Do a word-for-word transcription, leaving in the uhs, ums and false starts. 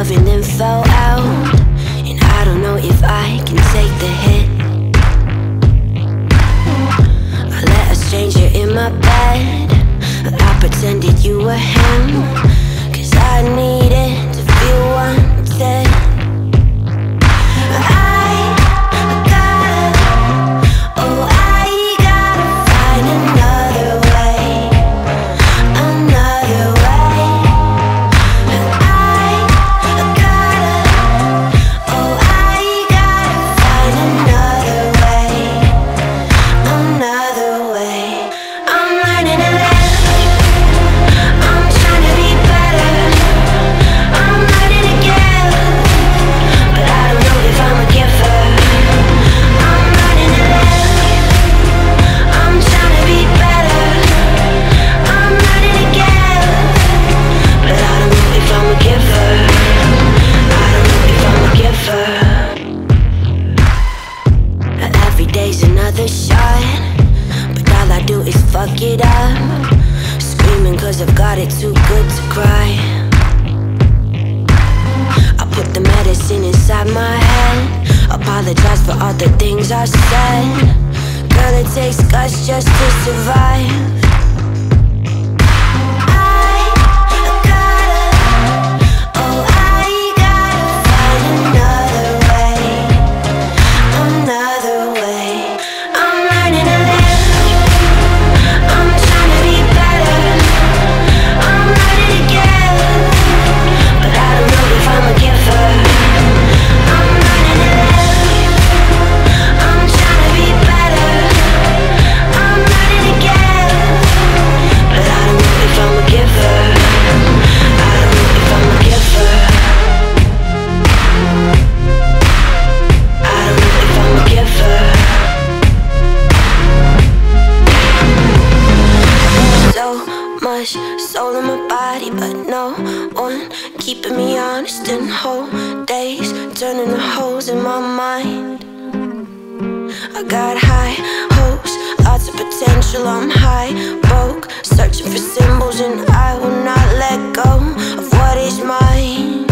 love and then fell out, and I don't know if I can take the hit. I let a stranger in my bed, I pretended you were him, 'cause I needed to feel wanted. Another shot, but all I do is fuck it up, screaming 'cause I've got it too good to cry. I put the medicine inside my head, apologize for all the things I said. Girl, it takes guts just to survive. Much soul in my body, but no one keeping me honest. And whole days turning to holes in my mind. I got high hopes, lots of potential. I'm high broke, searching for symbols, and I will not let go of what is mine.